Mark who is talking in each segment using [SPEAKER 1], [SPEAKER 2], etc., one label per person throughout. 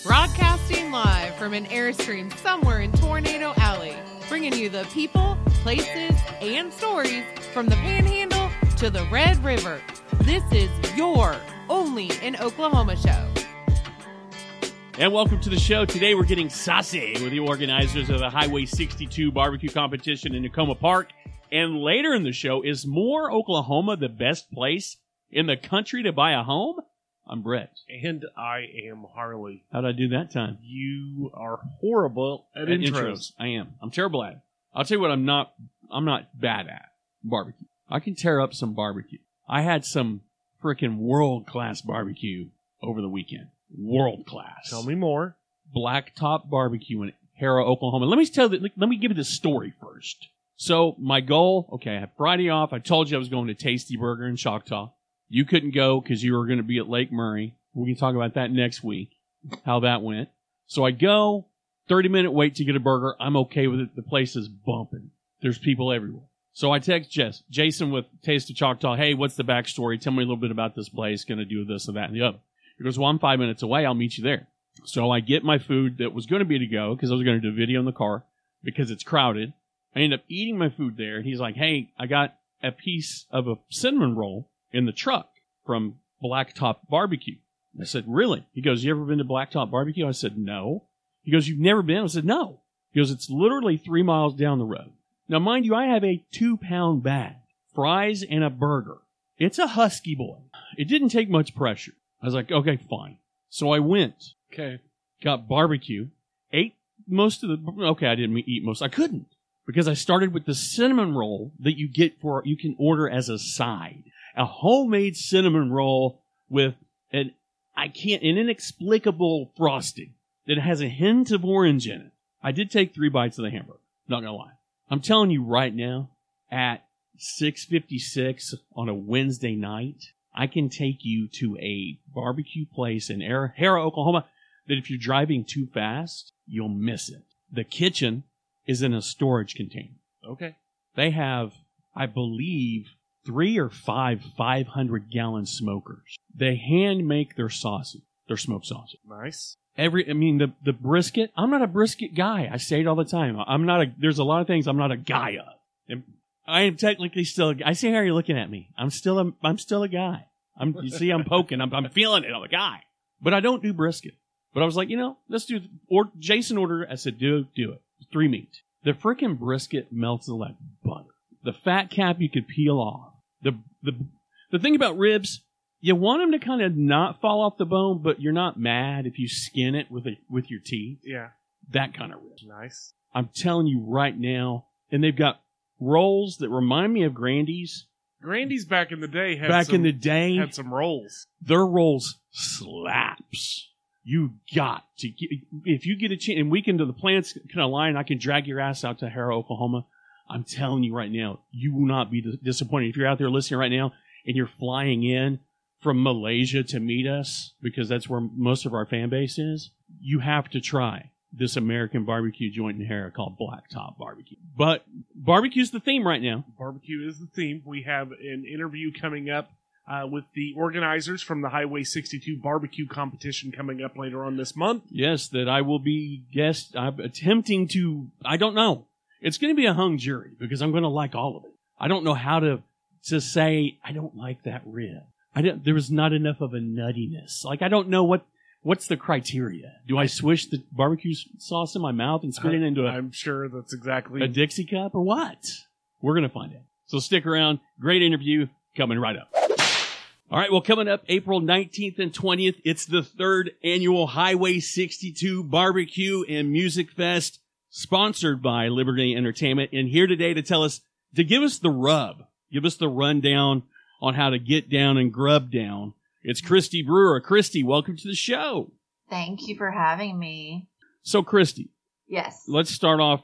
[SPEAKER 1] Broadcasting live from an Airstream somewhere in Tornado Alley, bringing you the people, places, and stories from the Panhandle to the Red River. This is your Only in Oklahoma show.
[SPEAKER 2] And welcome to the show. Today we're getting saucy with the organizers of the Highway 62 barbecue competition in Nakoma Park. And later in the show, is Moore, Oklahoma the best place in the country to buy a home? I'm Brett.
[SPEAKER 3] And I am Harley.
[SPEAKER 2] How'd I do that time?
[SPEAKER 3] You are horrible at intros.
[SPEAKER 2] I am. I'm terrible at it. I'll tell you what I'm not bad at. Barbecue. I can tear up some barbecue. I had some freaking world-class barbecue over the weekend. World-class.
[SPEAKER 3] Tell me more.
[SPEAKER 2] Blacktop Barbecue in Harrah, Oklahoma. Let me give you the story first. So my goal, okay, I had Friday off. I told you I was going to Tasty Burger in Choctaw. You couldn't go because you were going to be at Lake Murray. We can talk about that next week, how that went. So I go, 30-minute wait to get a burger. I'm okay with it. The place is bumping. There's people everywhere. So I text Jason with Taste of Choctaw, hey, what's the backstory? Tell me a little bit about this place. Going to do this and that and the other. He goes, well, I'm 5 minutes away. I'll meet you there. So I get my food that was going to be to go because I was going to do a video in the car because it's crowded. I end up eating my food there. And he's like, hey, I got a piece of a cinnamon roll in the truck from Blacktop Barbecue. I said, really? He goes, you ever been to Blacktop Barbecue? I said, no. He goes, you've never been? I said, no. He goes, it's literally 3 miles down the road. Now, mind you, I have a 2-pound bag, fries and a burger. It's a husky boy. It didn't take much pressure. I was like, okay, fine. So I went, got barbecue, ate most of the, I didn't eat most. I couldn't because I started with the cinnamon roll that you can order as a side. A homemade cinnamon roll with an inexplicable frosting that has a hint of orange in it. I did take 3 bites of the hamburger. Not gonna lie. I'm telling you right now, at 6:56 on a Wednesday night, I can take you to a barbecue place in Harrah, Oklahoma, that if you're driving too fast, you'll miss it. The kitchen is in a storage container.
[SPEAKER 3] Okay.
[SPEAKER 2] They have, I believe, 3 or 5 500-gallon smokers. They hand make their sausage, their smoked sausage.
[SPEAKER 3] Nice.
[SPEAKER 2] The brisket, I'm not a brisket guy. I say it all the time. There's a lot of things I'm not a guy of. And I am technically still, I see how you're looking at me. I'm still a guy. You see, I'm poking. I'm feeling it. I'm a guy. But I don't do brisket. But I was like, let's do, Jason ordered, I said, do it. 3 meat. The freaking brisket melts like butter. The fat cap you could peel off. The thing about ribs, you want them to kind of not fall off the bone, but you're not mad if you skin it with your teeth.
[SPEAKER 3] Yeah.
[SPEAKER 2] That kind of ribs.
[SPEAKER 3] Nice.
[SPEAKER 2] I'm telling you right now, and they've got rolls that remind me of Grandy's.
[SPEAKER 3] Grandy's back in the day had some rolls.
[SPEAKER 2] Their rolls slaps. You got to get, if you get a chance, and we can do the plants kind of line, I can drag your ass out to Harrah, Oklahoma. I'm telling you right now, you will not be disappointed. If you're out there listening right now and you're flying in from Malaysia to meet us, because that's where most of our fan base is, you have to try this American barbecue joint in Harrah called Blacktop Barbecue. But barbecue's the theme right now.
[SPEAKER 3] Barbecue is the theme. We have an interview coming up with the organizers from the Highway 62 barbecue competition coming up later on this month.
[SPEAKER 2] Yes, that I will be I'm attempting to, I don't know. It's going to be a hung jury because I'm going to like all of it. I don't know how to say, I don't like that rib. There was not enough of a nuttiness. Like, I don't know what's the criteria. Do I swish the barbecue sauce in my mouth and spit it into
[SPEAKER 3] I'm sure that's exactly
[SPEAKER 2] a Dixie cup or what? We're going to find out. So stick around. Great interview coming right up. All right, well, coming up April 19th and 20th, it's the 3rd annual Highway 62 Barbecue and Music Fest, sponsored by Liberty Entertainment. And here today to give us the rub, give us the rundown on how to get down and grub down, it's Christy Brewer. Christy, welcome to the show.
[SPEAKER 4] Thank you for having me.
[SPEAKER 2] So, Christy.
[SPEAKER 4] Yes.
[SPEAKER 2] Let's start off.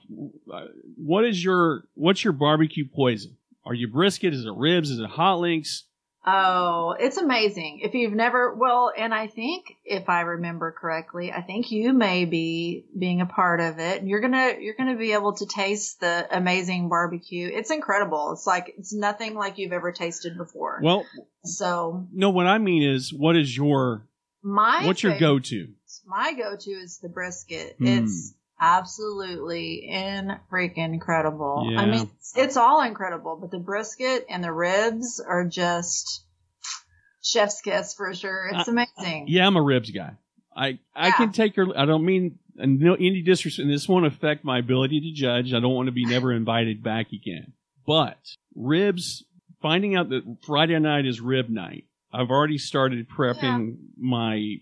[SPEAKER 2] What's your barbecue poison? Are you brisket? Is it ribs? Is it hot links?
[SPEAKER 4] Oh, it's amazing. If you've never, and I think if I remember correctly, I think you may be being a part of it. You're gonna be able to taste the amazing barbecue. It's incredible. It's nothing like you've ever tasted before.
[SPEAKER 2] Well,
[SPEAKER 4] so
[SPEAKER 2] no, what I mean is, what is your What's your go-to?
[SPEAKER 4] My go-to is the brisket.
[SPEAKER 2] Mm.
[SPEAKER 4] It's absolutely freaking incredible.
[SPEAKER 2] Yeah.
[SPEAKER 4] I mean, it's all incredible, but the brisket and the ribs are just chef's kiss for sure. It's amazing.
[SPEAKER 2] Yeah, I'm a ribs guy. I can take her. I don't mean any disrespect, and this won't affect my ability to judge. I don't want to be never invited back again. But ribs, finding out that Friday night is rib night, I've already started prepping my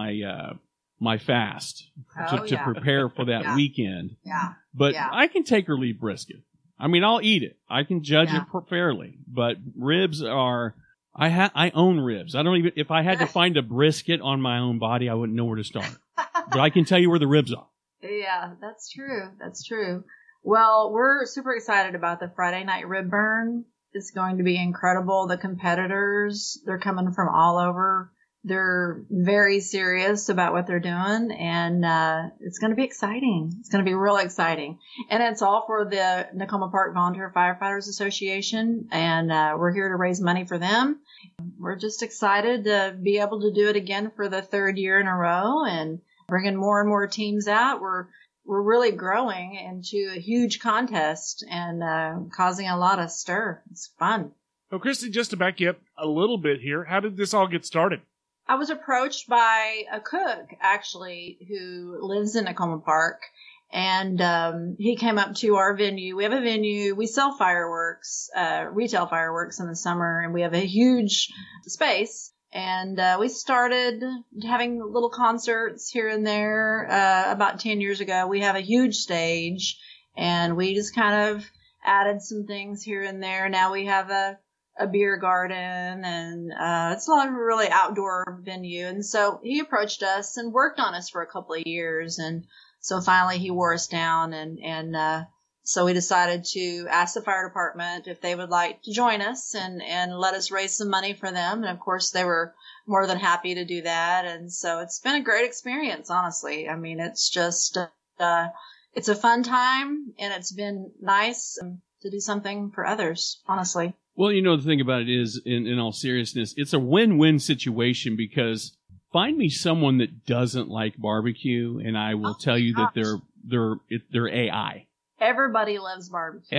[SPEAKER 2] fast to prepare for that weekend.
[SPEAKER 4] Yeah.
[SPEAKER 2] But I can take or leave brisket. I mean, I'll eat it. I can judge it fairly. But ribs are. I own ribs. I don't even, if I had to find a brisket on my own body, I wouldn't know where to start. But I can tell you where the ribs are.
[SPEAKER 4] Yeah, that's true. That's true. Well, we're super excited about the Friday night rib burn. It's going to be incredible. The competitors, they're coming from all over. They're very serious about what they're doing, and it's going to be exciting. It's going to be real exciting. And it's all for the Nakoma Park Volunteer Firefighters Association, and we're here to raise money for them. We're just excited to be able to do it again for the third year in a row and bringing more and more teams out. We're really growing into a huge contest and causing a lot of stir. It's fun.
[SPEAKER 3] Well, Christy, just to back you up a little bit here, how did this all get started?
[SPEAKER 4] I was approached by a cook, actually, who lives in Nakoma Park, and he came up to our venue. We have a venue. We sell fireworks, retail fireworks in the summer, and we have a huge space. And we started having little concerts here and there about 10 years ago. We have a huge stage, and we just kind of added some things here and there. Now we have a beer garden, and it's not a really outdoor venue. And so he approached us and worked on us for a couple of years. And so finally he wore us down, and so we decided to ask the fire department if they would like to join us and let us raise some money for them. And of course they were more than happy to do that. And so it's been a great experience, honestly. I mean, it's just, it's a fun time, and it's been nice to do something for others, honestly.
[SPEAKER 2] Well, you know, the thing about it is, in all seriousness, it's a win-win situation, because find me someone that doesn't like barbecue, and I will tell you that they're AI.
[SPEAKER 4] Everybody loves barbecue.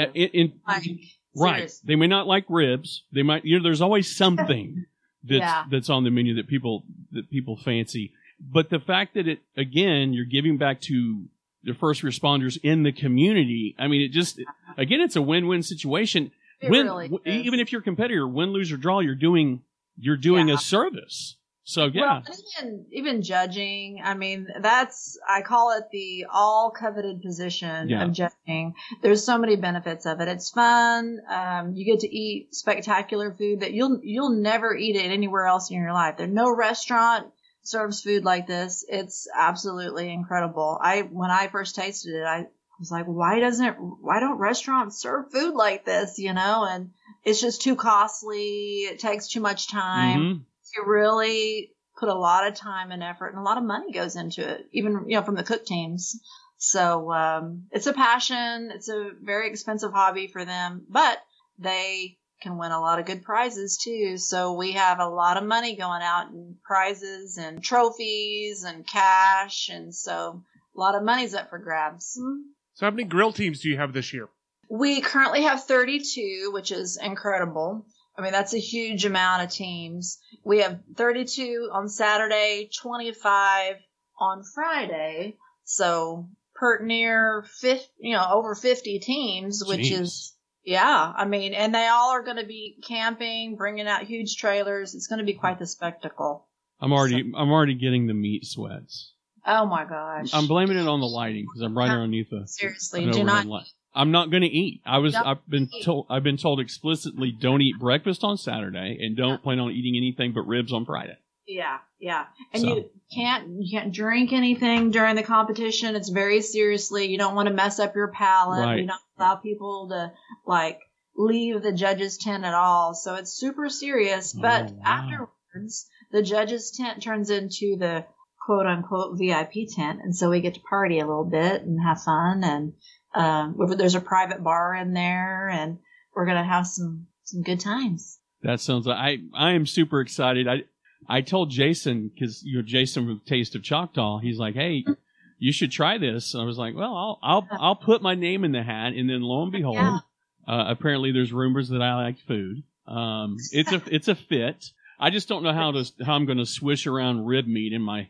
[SPEAKER 2] Right. They may not like ribs. They might, there's always something that's on the menu that people fancy. But the fact that you're giving back to the first responders in the community. I mean, it's a win-win situation.
[SPEAKER 4] Really
[SPEAKER 2] even if you're a competitor, win, lose, or draw, you're doing a service. So yeah.
[SPEAKER 4] Well, even judging, I mean, I call it the all coveted position of judging. There's so many benefits of it. It's fun. You get to eat spectacular food that you'll never eat it anywhere else in your life. There's no restaurant serves food like this. It's absolutely incredible. When I first tasted it, I was like, why don't restaurants serve food like this, And it's just too costly. It takes too much time.
[SPEAKER 2] Mm-hmm.
[SPEAKER 4] You really put a lot of time and effort, and a lot of money goes into it, even, from the cook teams. So, it's a passion. It's a very expensive hobby for them, but they can win a lot of good prizes too. So we have a lot of money going out in prizes and trophies and cash. And so a lot of money's up for grabs.
[SPEAKER 3] So how many grill teams do you have this year?
[SPEAKER 4] We currently have 32, which is incredible. I mean, that's a huge amount of teams. We have 32 on Saturday, 25 on Friday. So pert near 50, over 50 teams, which is, I mean, and they all are going to be camping, bringing out huge trailers. It's going to be quite the spectacle.
[SPEAKER 2] I'm already getting the meat sweats.
[SPEAKER 4] Oh my gosh.
[SPEAKER 2] I'm blaming it on the lighting, because I'm right underneath
[SPEAKER 4] Seriously, do not.
[SPEAKER 2] I'm not going to eat. I've been told explicitly, don't eat breakfast on Saturday, and don't plan on eating anything but ribs on Friday.
[SPEAKER 4] Yeah. And you can't drink anything during the competition. It's very seriously. You don't want to mess up your palate.
[SPEAKER 2] Right.
[SPEAKER 4] You don't allow people to leave the judges' tent at all. So it's super serious. But afterwards, the judges' tent turns into the quote unquote VIP tent. And so we get to party a little bit and have fun. And there's a private bar in there, and we're going to have some good times.
[SPEAKER 2] That sounds like I am super excited. I told Jason, because Jason with Taste of Choctaw, he's like, "Hey, you should try this." I was like, "Well, I'll put my name in the hat," and then lo and behold, apparently there's rumors that I like food. It's a fit. I just don't know how I'm going to swish around rib meat in my,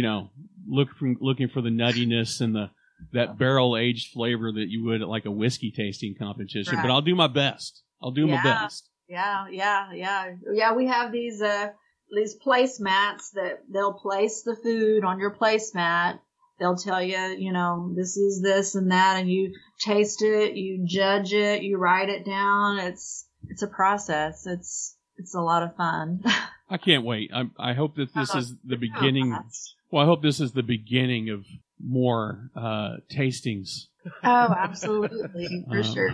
[SPEAKER 2] looking for the nuttiness and that barrel aged flavor that you would at like a whiskey tasting competition.
[SPEAKER 4] Right.
[SPEAKER 2] But I'll do my best. My best.
[SPEAKER 4] Yeah. We have these placemats that they'll place the food on your placemat. They'll tell you, this is this and that, and you taste it, you judge it, you write it down. It's a process. It's a lot of fun.
[SPEAKER 2] I can't wait. I hope that this is the beginning. Well, I hope this is the beginning of more tastings.
[SPEAKER 4] Oh, absolutely. For sure.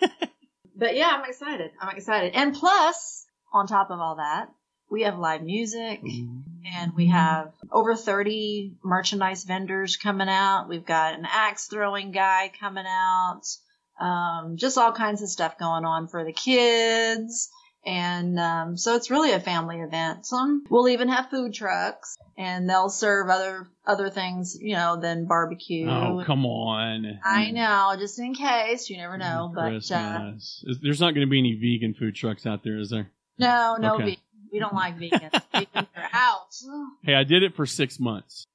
[SPEAKER 4] But yeah, I'm excited. And plus, on top of all that, we have live music and we have over 30 merchandise vendors coming out. We've got an axe throwing guy coming out. Just all kinds of stuff going on for the kids. And so it's really a family event. We'll even have food trucks, and they'll serve other things, than barbecue.
[SPEAKER 2] Oh, come on!
[SPEAKER 4] I know, just in case, you never know.
[SPEAKER 2] Christmas. There's not going to be any vegan food trucks out there, is there?
[SPEAKER 4] No,
[SPEAKER 2] okay.
[SPEAKER 4] Vegan. We don't like vegans. Vegans are out.
[SPEAKER 2] Hey, I did it for 6 months.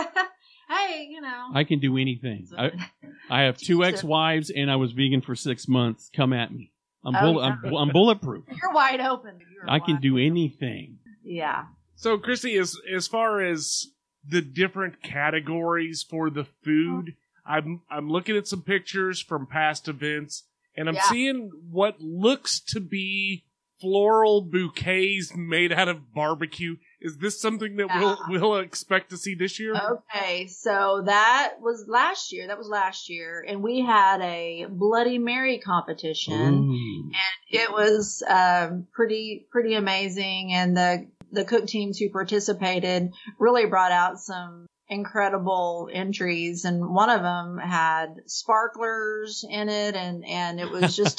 [SPEAKER 4] Hey,
[SPEAKER 2] I can do anything. I have 2 ex-wives, and I was vegan for 6 months. Come at me. I'm bulletproof.
[SPEAKER 4] You're wide open.
[SPEAKER 2] I can do anything.
[SPEAKER 4] Yeah.
[SPEAKER 3] So, Chrissy, as far as the different categories for the food, I'm looking at some pictures from past events, and I'm seeing what looks to be floral bouquets made out of barbecue. Is this something that we'll expect to see this year?
[SPEAKER 4] Okay, so that was last year, and we had a Bloody Mary competition, and it was pretty amazing. And the cook teams who participated really brought out some incredible entries, and one of them had sparklers in it, and it was just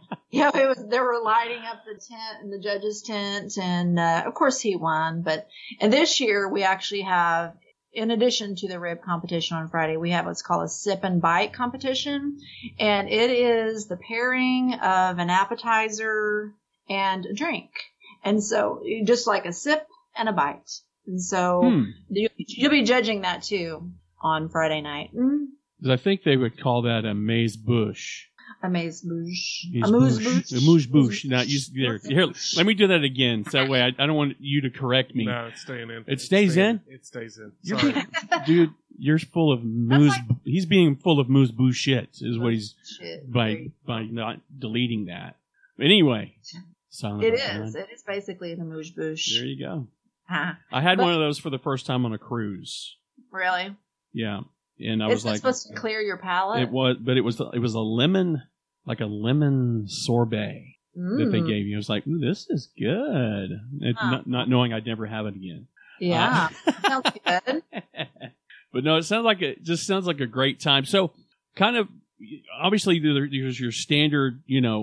[SPEAKER 4] they were lighting up the tent and the judges' tent, and of course he won. And this year we actually have, in addition to the rib competition on Friday, we have what's called a sip and bite competition, and it is the pairing of an appetizer and a drink, and so just like a sip and a bite. And so you'll be judging that too on Friday night.
[SPEAKER 2] I think they would call that a amuse-bouche.
[SPEAKER 4] Amuse-bouche.
[SPEAKER 2] Amuse-bouche. Now, here, let me do that again. So that way, I don't want you to correct me.
[SPEAKER 3] No, it's staying in.
[SPEAKER 2] It stays in?
[SPEAKER 3] It stays in. Sorry.
[SPEAKER 2] Dude, you're full of he's being full of amuse-bouche shit, is what he's, by not deleting that. But anyway.
[SPEAKER 4] It is basically an amuse-bouche.
[SPEAKER 2] There you go.
[SPEAKER 4] Huh.
[SPEAKER 2] I had one of those for the first time on a cruise.
[SPEAKER 4] Really?
[SPEAKER 2] Yeah. And I was like,
[SPEAKER 4] supposed to clear your palate?
[SPEAKER 2] It was, but it was a lemon, like a lemon sorbet that they gave you. I was like, ooh, this is good. Not knowing I'd never have it again.
[SPEAKER 4] Yeah. Sounds good.
[SPEAKER 2] But no, it just sounds like a great time. So kind of, obviously there's your standard,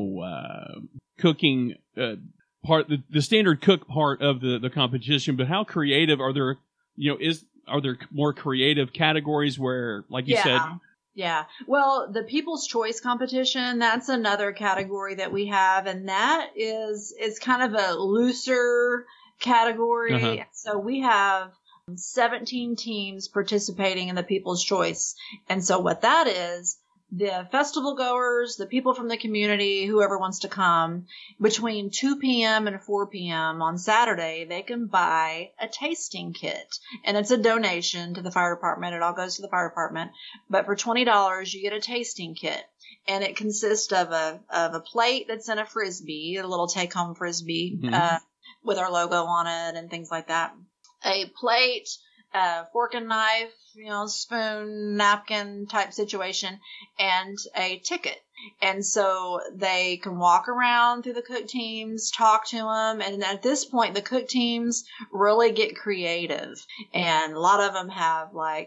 [SPEAKER 2] cooking, part, the standard cook part of the competition, but how creative are there, are there more creative categories where, like you said?
[SPEAKER 4] Yeah. Well, the People's Choice competition, that's another category that we have, and that is kind of a looser category. Uh-huh. So we have 17 teams participating in the People's Choice. And so what that is, the festival goers, the people from the community, whoever wants to come, between 2 p.m. and 4 p.m. on Saturday, they can buy a tasting kit. And it's a donation to the fire department. It all goes to the fire department. But for $20, you get a tasting kit. And it consists of a plate that's in a Frisbee, a little take-home Frisbee, with our logo on it and things like that. A plate, fork and knife, spoon, napkin type situation, and a ticket. And so they can walk around through the cook teams, talk to them. And at this point, the cook teams really get creative. And a lot of them have like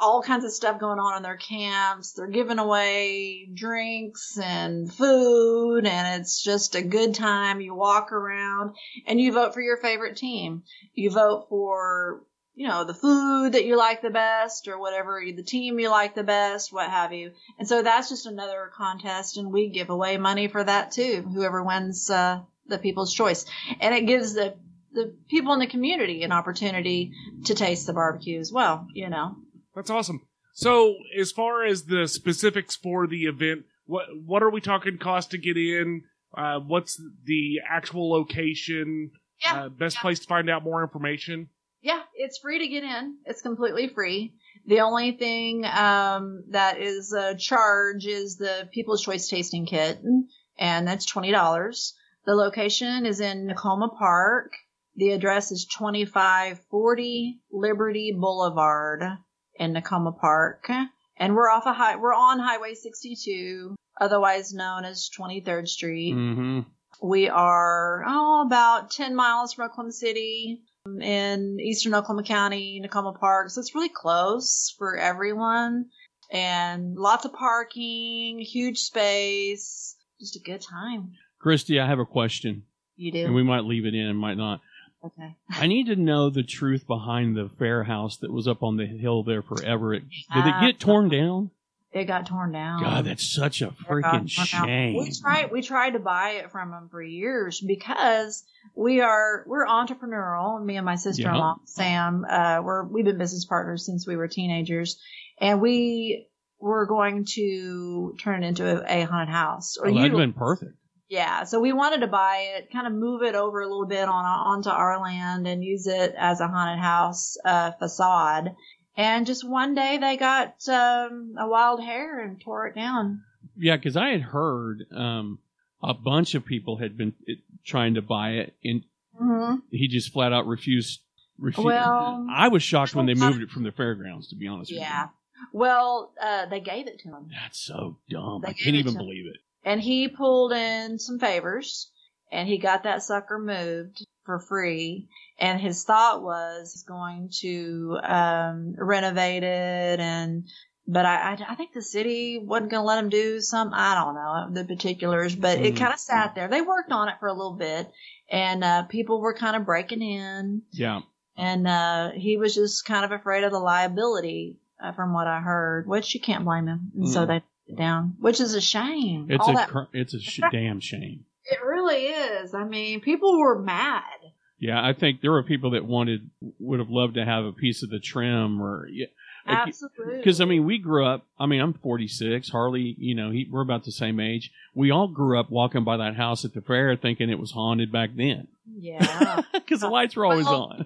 [SPEAKER 4] all kinds of stuff going on in their camps. They're giving away drinks and food, and it's just a good time. You walk around and you vote for your favorite team. You vote for, the food that you like the best, or whatever, the team you like the best, what have you. And so that's just another contest, and we give away money for that too, whoever wins the People's Choice. And it gives the people in the community an opportunity to taste the barbecue as well,
[SPEAKER 3] That's awesome. So, as far as the specifics for the event, what are we talking cost to get in? What's the actual location? Best place to find out more information?
[SPEAKER 4] Yeah, it's free to get in. It's completely free. The only thing that is a charge is the People's Choice Tasting Kit, and that's $20. The location is in Nakoma Park. The address is 2540 Liberty Boulevard in Nakoma Park, and we're on Highway 62, otherwise known as 23rd Street.
[SPEAKER 2] Mm-hmm.
[SPEAKER 4] We are about 10 miles from Oklahoma City in eastern Oklahoma County, Nakoma Park. So it's really close for everyone, and lots of parking, huge space, just a good time.
[SPEAKER 2] Christy, I have a question.
[SPEAKER 4] You do?
[SPEAKER 2] And we might leave it in and might not.
[SPEAKER 4] Okay.
[SPEAKER 2] I need to know the truth behind the fair house that was up on the hill there forever. Did it get torn down?
[SPEAKER 4] It got torn down.
[SPEAKER 2] God, that's such a freaking shame.
[SPEAKER 4] We tried to buy it from them for years because we're entrepreneurial. Me and my sister-in-law, Sam, we've been business partners since we were teenagers, and we were going to turn it into a haunted house.
[SPEAKER 2] That'd have been perfect.
[SPEAKER 4] Yeah, so we wanted to buy it, kind of move it over a little bit onto our land and use it as a haunted house facade. And just one day they got a wild hare and tore it down.
[SPEAKER 2] Yeah, because I had heard a bunch of people had been trying to buy it, and he just flat out refused.
[SPEAKER 4] Well,
[SPEAKER 2] I was shocked when they moved it from the fairgrounds, to be honest with you.
[SPEAKER 4] Yeah. Well, they gave it to him.
[SPEAKER 2] That's so dumb. I can't even believe it.
[SPEAKER 4] And he pulled in some favors, and he got that sucker moved for free. And his thought was he's going to renovate it, but I think the city wasn't going to let him do something. I don't know the particulars, but it kind of sat there. They worked on it for a little bit, and people were kind of breaking in.
[SPEAKER 2] Yeah.
[SPEAKER 4] And he was just kind of afraid of the liability, from what I heard, which you can't blame him. And so they down, which is a shame.
[SPEAKER 2] It's a damn shame.
[SPEAKER 4] It really is. I mean, people were mad.
[SPEAKER 2] Yeah, I think there were people that would have loved to have a piece of the trim, or
[SPEAKER 4] absolutely.
[SPEAKER 2] Because we grew up. I'm 46. Harley, we're about the same age. We all grew up walking by that house at the fair, thinking it was haunted back then.
[SPEAKER 4] Yeah,
[SPEAKER 2] because the lights were always on.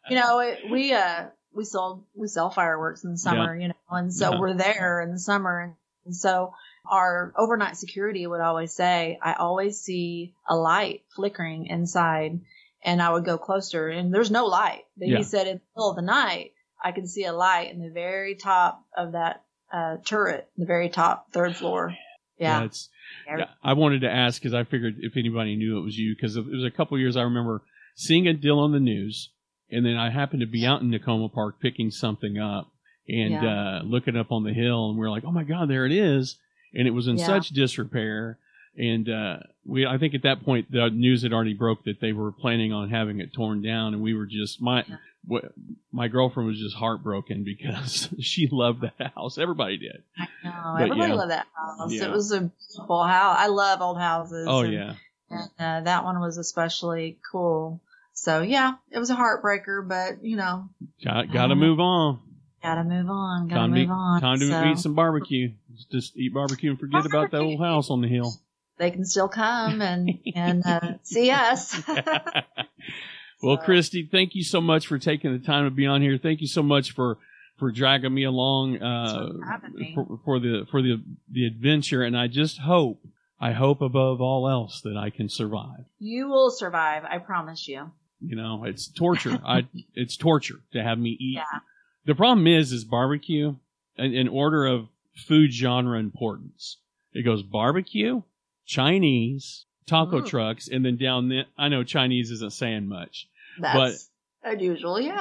[SPEAKER 4] We sell fireworks in the summer, and so we're there in the summer. And so our overnight security would always say, I always see a light flickering inside, and I would go closer, and there's no light. But he said in the middle of the night, I could see a light in the very top of that turret, the very top third floor. Yeah.
[SPEAKER 2] I wanted to ask because I figured if anybody knew it was you, because it was a couple of years I remember seeing a deal on the news, and then I happened to be out in Nakoma Park picking something up. And looking up on the hill, and we were like, "Oh my God, there it is!" And it was in such disrepair. And I think at that point the news had already broke that they were planning on having it torn down, and we were just my girlfriend was just heartbroken because she loved that house. Everybody did.
[SPEAKER 4] I know. Everybody loved that house. Yeah. It was a beautiful house. I love old houses.
[SPEAKER 2] Oh
[SPEAKER 4] and that one was especially cool. So yeah, it was a heartbreaker, but
[SPEAKER 2] got to move on.
[SPEAKER 4] Gotta move on. Time
[SPEAKER 2] to eat some barbecue. Just eat barbecue and forget about that old house on the hill.
[SPEAKER 4] They can still come and see us.
[SPEAKER 2] Well, Christy, thank you so much for taking the time to be on here. Thank you so much for dragging me along for the adventure. And I just hope above all else that I can survive.
[SPEAKER 4] You will survive. I promise you.
[SPEAKER 2] It's torture. It's torture to have me eat.
[SPEAKER 4] Yeah.
[SPEAKER 2] The problem is barbecue, in order of food genre importance. It goes barbecue, Chinese, taco trucks, and then down there, I know Chinese isn't saying much.
[SPEAKER 4] That's unusual, yeah.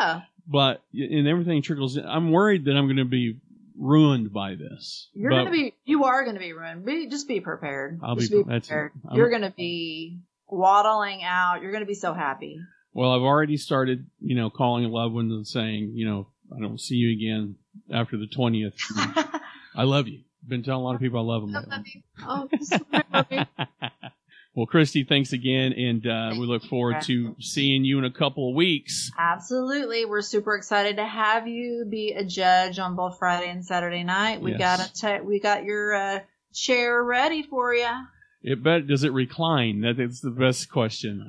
[SPEAKER 2] but and everything trickles in. I'm worried that I'm going to be ruined by this.
[SPEAKER 4] You are going to be ruined. Just be prepared. Just be prepared. You're going to be waddling out. You're going to be so happy.
[SPEAKER 2] Well, I've already started, calling loved ones and saying, I don't see you again after the 20th. I love you. Been telling a lot of people I love them.
[SPEAKER 4] Oh, sorry.
[SPEAKER 2] Well, Christy, thanks again, and we look forward to seeing you in a couple of weeks.
[SPEAKER 4] Absolutely. We're super excited to have you be a judge on both Friday and Saturday night. We got your chair ready for you.
[SPEAKER 2] Does it recline? That's the best question.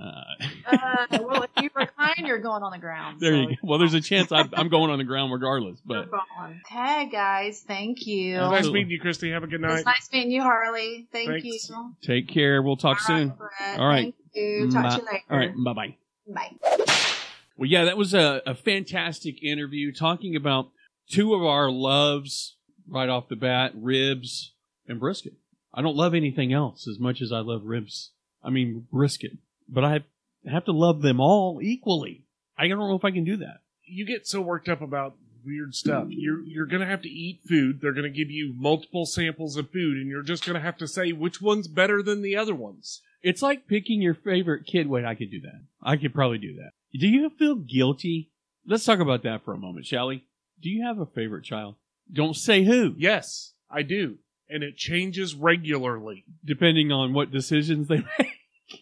[SPEAKER 4] Well, if you recline, you're going on the ground.
[SPEAKER 2] There you go. Well, there's a chance I'm going on the ground regardless. But
[SPEAKER 4] okay, guys, thank you.
[SPEAKER 3] It was nice meeting you, Christy. Have a good night.
[SPEAKER 4] It's nice meeting you, Harley. Thanks. You.
[SPEAKER 2] Take care. We'll talk soon.
[SPEAKER 4] Brett.
[SPEAKER 2] All right.
[SPEAKER 4] Thank you. Talk to you later.
[SPEAKER 2] All right. Bye-bye.
[SPEAKER 4] Bye.
[SPEAKER 2] Well, yeah, that was a fantastic interview talking about two of our loves right off the bat, ribs and brisket. I don't love anything else as much as I love ribs. I mean, brisket. But I have to love them all equally. I don't know if I can do that.
[SPEAKER 3] You get so worked up about weird stuff. You're going to have to eat food. They're going to give you multiple samples of food, and you're just going to have to say which one's better than the other ones.
[SPEAKER 2] It's like picking your favorite kid. Wait, I could do that. I could probably do that. Do you feel guilty? Let's talk about that for a moment, shall we? Do you have a favorite child? Don't say who.
[SPEAKER 3] Yes, I do. And it changes regularly.
[SPEAKER 2] Depending on what decisions they make.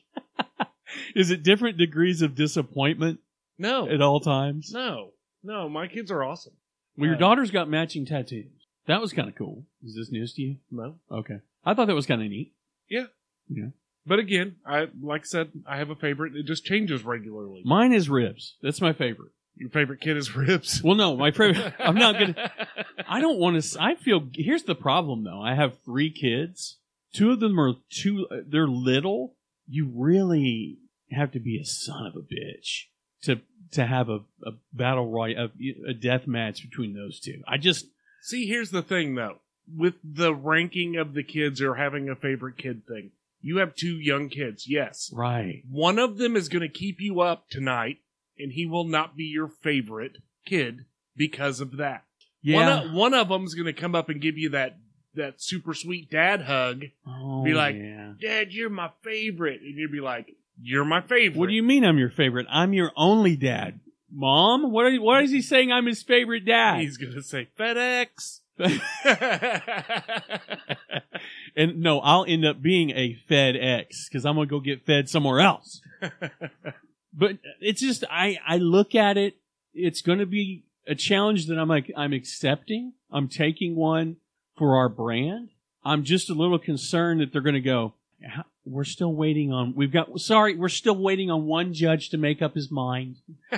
[SPEAKER 2] Is it different degrees of disappointment?
[SPEAKER 3] No.
[SPEAKER 2] At all times?
[SPEAKER 3] No, my kids are awesome.
[SPEAKER 2] Well, your daughter's got matching tattoos. That was kind of cool. Is this news to you?
[SPEAKER 3] No.
[SPEAKER 2] Okay. I thought that was kind of neat.
[SPEAKER 3] Yeah.
[SPEAKER 2] Yeah.
[SPEAKER 3] But again, like I said, I have a favorite. It just changes regularly.
[SPEAKER 2] Mine is ribs. That's my favorite.
[SPEAKER 3] Your favorite kid is ribs?
[SPEAKER 2] Well, no, my favorite. I'm not going to. I don't want to. Here's the problem, though. I have 3 kids. 2 of them they're little. You really have to be a son of a bitch to have a battle royale, a death match between those 2.
[SPEAKER 3] See, here's the thing, though. With the ranking of the kids or having a favorite kid thing, you have 2 young kids, yes.
[SPEAKER 2] Right.
[SPEAKER 3] One of them is going to keep you up tonight, and he will not be your favorite kid because of that.
[SPEAKER 2] Yeah.
[SPEAKER 3] One of them is going to come up and give you that super sweet dad hug.
[SPEAKER 2] Oh,
[SPEAKER 3] be like,
[SPEAKER 2] yeah.
[SPEAKER 3] Dad, you're my favorite. And you'll be like, you're my favorite.
[SPEAKER 2] What do you mean I'm your favorite? I'm your only dad. Mom? What is he saying I'm his favorite dad?
[SPEAKER 3] He's going to say FedEx.
[SPEAKER 2] And no, I'll end up being a FedEx because I'm going to go get fed somewhere else. But it's just, I look at it, it's going to be a challenge that I'm accepting. I'm taking one for our brand. I'm just a little concerned that they're going to go, we're still waiting on, we're still waiting on one judge to make up his mind.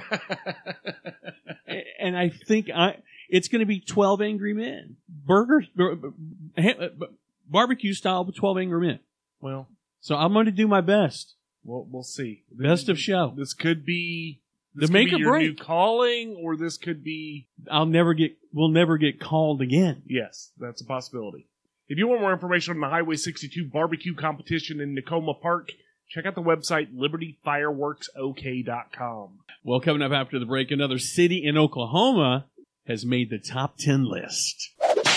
[SPEAKER 2] And I think it's going to be 12 Angry Men. Barbecue style, but 12 Angry Men.
[SPEAKER 3] Well,
[SPEAKER 2] so I'm going to do my best.
[SPEAKER 3] We'll see.
[SPEAKER 2] Best of show.
[SPEAKER 3] This could be
[SPEAKER 2] your
[SPEAKER 3] new calling, or this could be
[SPEAKER 2] we'll never get called again.
[SPEAKER 3] Yes, that's a possibility. If you want more information on the Highway 62 barbecue competition in Nakoma Park, check out the website libertyfireworksok.com.
[SPEAKER 2] Well, coming up after the break, another city in Oklahoma has made the top 10 list.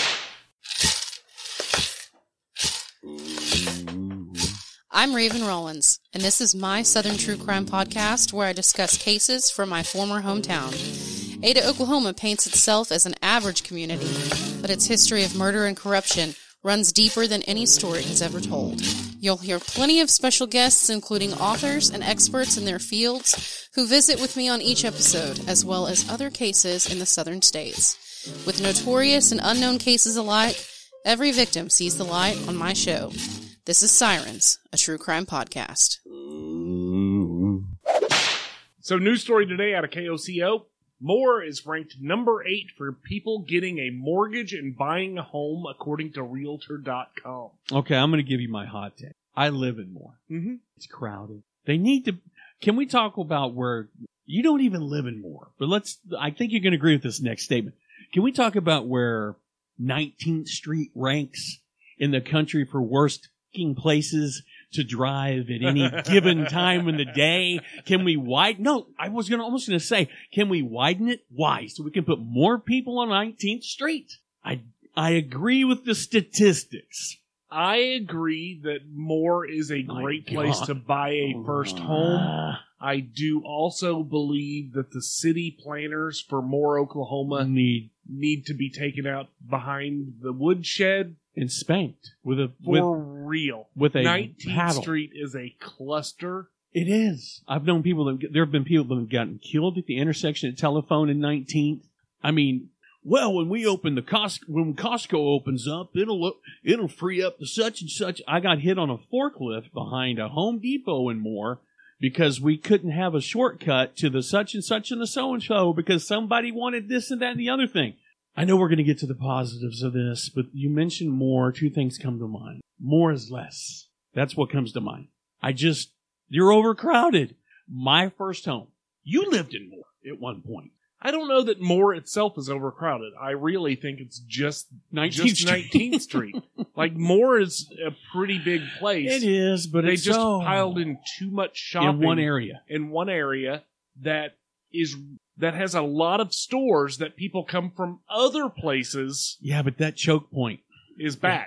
[SPEAKER 5] I'm Raven Rollins, and this is my Southern True Crime podcast where I discuss cases from my former hometown. Ada, Oklahoma paints itself as an average community, but its history of murder and corruption runs deeper than any story has ever told. You'll hear plenty of special guests, including authors and experts in their fields, who visit with me on each episode, as well as other cases in the southern states. With notorious and unknown cases alike, every victim sees the light on my show. This is Sirens, a true crime podcast.
[SPEAKER 3] So, news story today out of KOCO. Moore is ranked number 8 for people getting a mortgage and buying a home, according to Realtor.com.
[SPEAKER 2] Okay, I'm going to give you my hot take. I live in Moore.
[SPEAKER 3] Mm-hmm.
[SPEAKER 2] It's crowded. They need to... Can we talk about where... You don't even live in Moore, but I think you're going to agree with this next statement. Can we talk about where 19th Street ranks in the country for worst places to drive at any given time in the day? Can we widen? No, I was almost going to say, can we widen it? Why? So we can put more people on 19th Street. I agree with the statistics.
[SPEAKER 3] I agree that Moore is a great place to buy a first home. I do also believe that the city planners for Moore, Oklahoma need to be taken out behind the woodshed
[SPEAKER 2] and spanked with
[SPEAKER 3] real.
[SPEAKER 2] With a
[SPEAKER 3] 19th
[SPEAKER 2] paddle.
[SPEAKER 3] Street is a cluster.
[SPEAKER 2] It is. I've known people there have been people that have gotten killed at the intersection at Telephone in 19th. I mean, well, when Costco opens up, it'll free up the such and such. I got hit on a forklift behind a Home Depot and more because we couldn't have a shortcut to the such and such and the so and so because somebody wanted this and that and the other thing. I know we're going to get to the positives of this, but you mentioned more. Two things come to mind. More is less. That's what comes to mind. You're overcrowded. My first home. You lived in Moore at one point.
[SPEAKER 3] I don't know that Moore itself is overcrowded. I really think it's just
[SPEAKER 2] 19th
[SPEAKER 3] Street. Like, Moore is a pretty big place.
[SPEAKER 2] It is, but
[SPEAKER 3] they just piled in too much shopping
[SPEAKER 2] in one area
[SPEAKER 3] that has a lot of stores that people come from other places.
[SPEAKER 2] Yeah, but that choke point
[SPEAKER 3] is bad.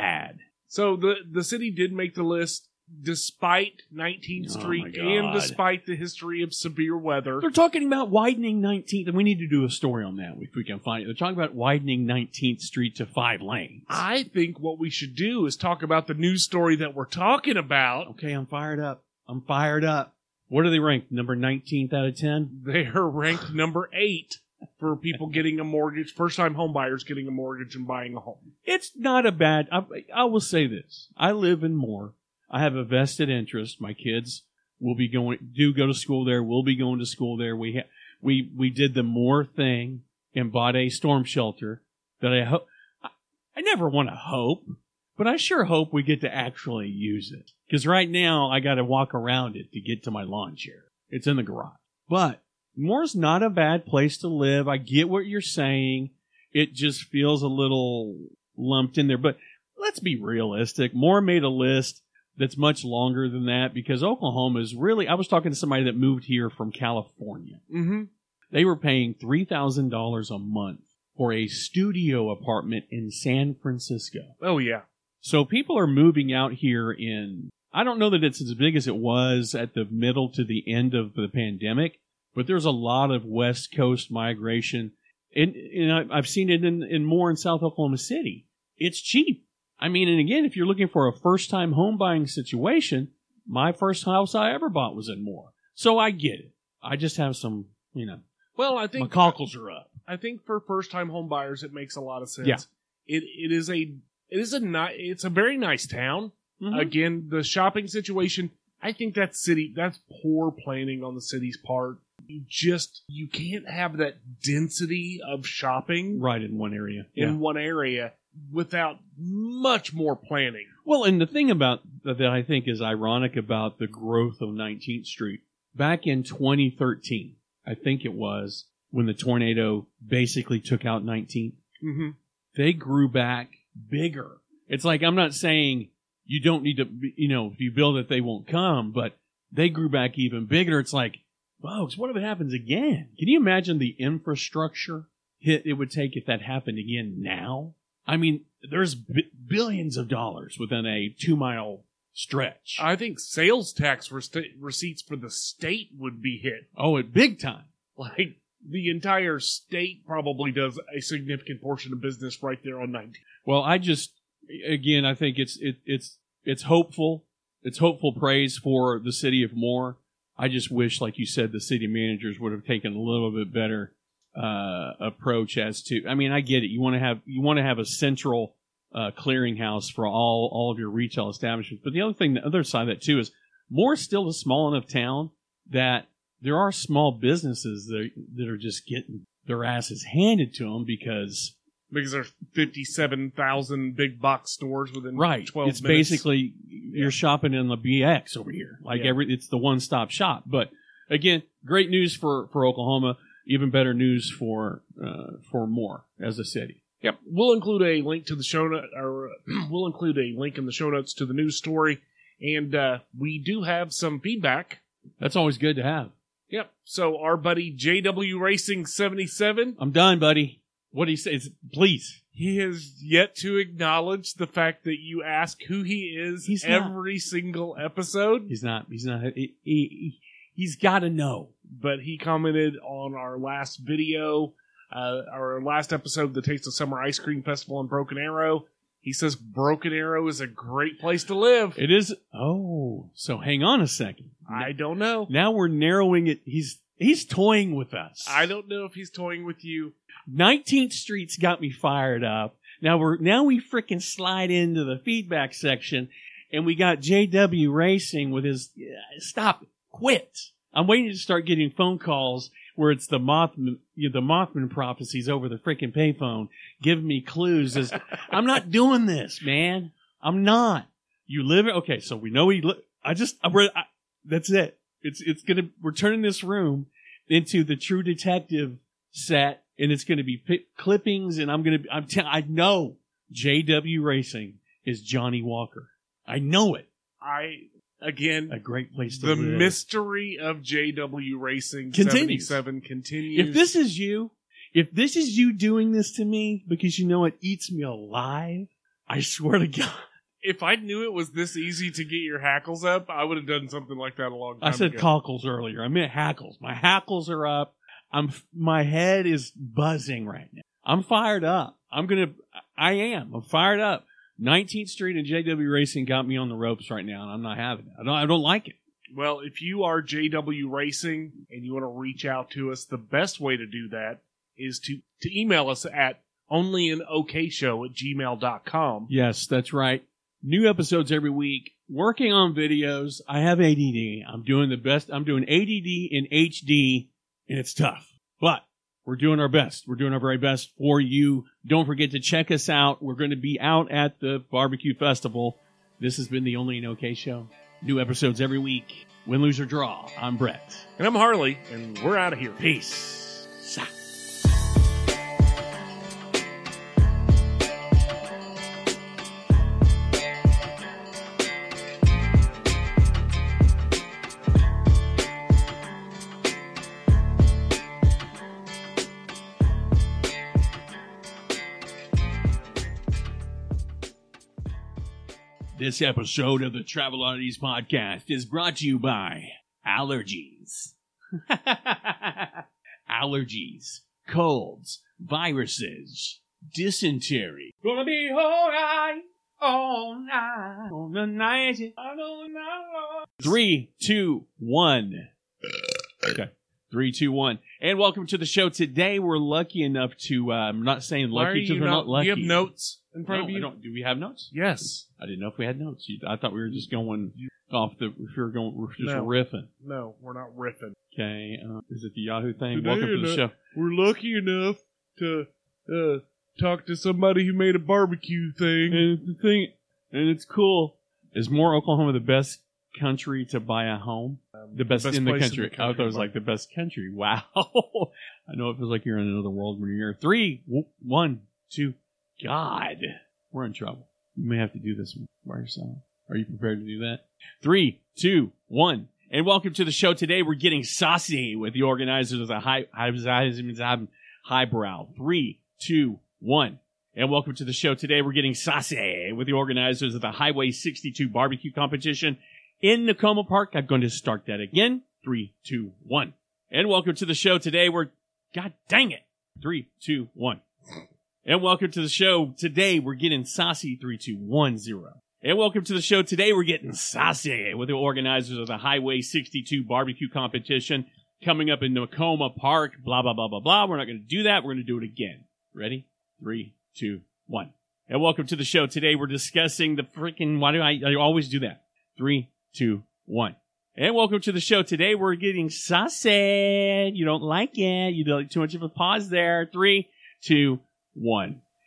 [SPEAKER 3] So the city did make the list despite 19th Street and despite the history of severe weather.
[SPEAKER 2] They're talking about widening 19th, and we need to do a story on that if we can find it. They're talking about widening 19th Street to 5 lanes.
[SPEAKER 3] I think what we should do is talk about the news story that we're talking about.
[SPEAKER 2] Okay, I'm fired up. What are they ranked? Number 19th out of 10?
[SPEAKER 3] They are ranked number 8 for people getting a mortgage, first-time home buyers getting a mortgage and buying a home.
[SPEAKER 2] It's not a bad... I will say this. I live in Moore. I have a vested interest. My kids will be go to school there. We'll be going to school there. We did the Moore thing and bought a storm shelter that I hope. I never want to hope, but I sure hope we get to actually use it. Because right now I got to walk around it to get to my lawn chair. It's in the garage. But Moore's not a bad place to live. I get what you're saying. It just feels a little lumped in there. But let's be realistic. Moore made a list that's much longer than that because Oklahoma is really... I was talking to somebody that moved here from California.
[SPEAKER 3] Mm-hmm.
[SPEAKER 2] They were paying $3,000 a month for a studio apartment in San Francisco.
[SPEAKER 3] Oh, yeah.
[SPEAKER 2] So people are moving out here in... I don't know that it's as big as it was at the middle to the end of the pandemic, but there's a lot of West Coast migration. And I've seen it in Moore in South Oklahoma City. It's cheap. I mean, and again, if you're looking for a first-time home buying situation, my first house I ever bought was in Moore. So I get it. I just have some,
[SPEAKER 3] well, I think
[SPEAKER 2] my cockles are up.
[SPEAKER 3] I think for first-time home buyers, it makes a lot of sense.
[SPEAKER 2] Yeah.
[SPEAKER 3] It's a very nice town.
[SPEAKER 2] Mm-hmm.
[SPEAKER 3] Again, the shopping situation, I think that's poor planning on the city's part. You can't have that density of shopping
[SPEAKER 2] right in one area.
[SPEAKER 3] One area without much more planning.
[SPEAKER 2] Well, and the thing about that I think is ironic about the growth of 19th Street, back in 2013, I think it was, when the tornado basically took out 19th,
[SPEAKER 3] mm-hmm.
[SPEAKER 2] They grew back bigger. It's like, I'm not saying you don't need to, if you build it, they won't come, but they grew back even bigger. It's like, folks, what if it happens again? Can you imagine the infrastructure hit it would take if that happened again now? I mean, there's billions of dollars within a 2-mile stretch.
[SPEAKER 3] I think sales tax receipts for the state would be hit.
[SPEAKER 2] Oh, at big time.
[SPEAKER 3] Like, the entire state probably does a significant portion of business right there on 19.
[SPEAKER 2] Well, I think it's hopeful. It's hopeful praise for the city of Moore. I just wish, like you said, the city managers would have taken a little bit better approach as to. I mean, I get it. You want to have a central clearinghouse for all of your retail establishments. But the other side of that too is Moore's still a small enough town that there are small businesses that are just getting their asses handed to them because
[SPEAKER 3] there's 57,000 big box stores within 12
[SPEAKER 2] it's
[SPEAKER 3] minutes.
[SPEAKER 2] Basically you're shopping in the BX over here. It's the one-stop shop. But again, great news for Oklahoma. Even better news for Moore as a city.
[SPEAKER 3] Yep, we'll include a link to the show note, or we'll include a link in the show notes to the news story. And we do have some feedback.
[SPEAKER 2] That's always good to have.
[SPEAKER 3] Yep. So our buddy JW Racing 77,
[SPEAKER 2] I'm done, buddy. What do you say? Please.
[SPEAKER 3] he has yet to acknowledge the fact that you ask who he is
[SPEAKER 2] He's not.
[SPEAKER 3] every single episode.
[SPEAKER 2] He's not. He's got to know.
[SPEAKER 3] But he commented on our last video, our last episode, the Taste of Summer Ice Cream Festival in Broken Arrow. He says Broken Arrow is a great place to live.
[SPEAKER 2] It is. Oh, so hang on a second.
[SPEAKER 3] I don't know.
[SPEAKER 2] Now we're narrowing it. He's toying with us.
[SPEAKER 3] I don't know if he's toying with you.
[SPEAKER 2] 19th Street's got me fired up. Now we freaking slide into the feedback section, and we got JW Racing with his stop it, quit. I'm waiting to start getting phone calls where it's the Mothman prophecies over the freaking payphone giving me clues. As I'm not doing this, man. I'm not. You live it. Okay, so we know that's it. We're turning this room into the True Detective set, and it's gonna be clippings, and I know JW Racing is Johnny Walker. I know it.
[SPEAKER 3] Again,
[SPEAKER 2] a great place to
[SPEAKER 3] the
[SPEAKER 2] live.
[SPEAKER 3] mystery of JW Racing
[SPEAKER 2] Continues.
[SPEAKER 3] 77 continues.
[SPEAKER 2] If this is you doing this to me because you know it eats me alive, I swear to God.
[SPEAKER 3] If I knew it was this easy to get your hackles up, I would have done something like that a long time
[SPEAKER 2] I said
[SPEAKER 3] ago.
[SPEAKER 2] cockles earlier. I meant hackles. My hackles are up. My head is buzzing right now. I'm fired up. I'm fired up. 19th Street and JW Racing got me on the ropes right now, and I'm not having it. I don't like it.
[SPEAKER 3] Well, if you are JW Racing and you want to reach out to us, the best way to do that is to email us at onlyanOKshow@gmail.com.
[SPEAKER 2] Yes, that's right. New episodes every week. Working on videos. I have ADD. I'm doing the best. I'm doing ADD in HD, and it's tough. But we're doing our best. We're doing our very best for you. Don't forget to check us out. We're going to be out at the barbecue festival. This has been the Only an OK Show. New episodes every week. Win, lose, or draw. I'm Brett.
[SPEAKER 3] And I'm Harley, and we're out of here.
[SPEAKER 2] Peace. This episode of the Travel Oddities podcast is brought to you by allergies. Allergies, colds, viruses, dysentery. Gonna be alright all night on the night. 3, 2, 1. Okay. 3, 2, 1. And welcome to the show. Today we're lucky enough to, I'm not saying lucky because we're not lucky.
[SPEAKER 3] Do you have notes in front of you?
[SPEAKER 2] I don't. Do we have notes?
[SPEAKER 3] Yes.
[SPEAKER 2] I didn't know if we had notes. I thought we were just going off we're just
[SPEAKER 3] No.
[SPEAKER 2] riffing.
[SPEAKER 3] No, we're not riffing.
[SPEAKER 2] Okay. Is it the Yahoo thing?
[SPEAKER 3] Today
[SPEAKER 2] Welcome to the show.
[SPEAKER 3] We're lucky enough to talk to somebody who made a barbecue thing.
[SPEAKER 2] And it's cool. Is Moore, Oklahoma the best country to buy a home? The best in the
[SPEAKER 3] place
[SPEAKER 2] country. I thought it was like the best country. Wow. I know it feels like you're in another world when you're here. 3, 1, 2. God. We're in trouble. You may have to do this by yourself. Are you prepared to do that? 3, 2, 1. And welcome to the show. Today we're getting saucy with the organizers of the highbrow. 3, 2, 1. And welcome to the show. Today we're getting saucy with the organizers of the Highway 62 barbecue competition in Nakoma Park. I'm going to start that again. 3, 2, 1. And welcome to the show. Today God dang it. 3, 2, 1. And welcome to the show. Today we're getting saucy. 3, 2, 1, 0. And welcome to the show. Today we're getting saucy with the organizers of the Highway 62 barbecue competition coming up in Nakoma Park. Blah, blah, blah, blah, blah. We're not going to do that. We're going to do it again. Ready? 3, 2, 1. And welcome to the show. Today we're discussing the freaking, why do I always do that? 3, 2, 1. And welcome to the show. Today we're getting saucy. You don't like it. You don't like too much of a pause there. 3, 2, 1.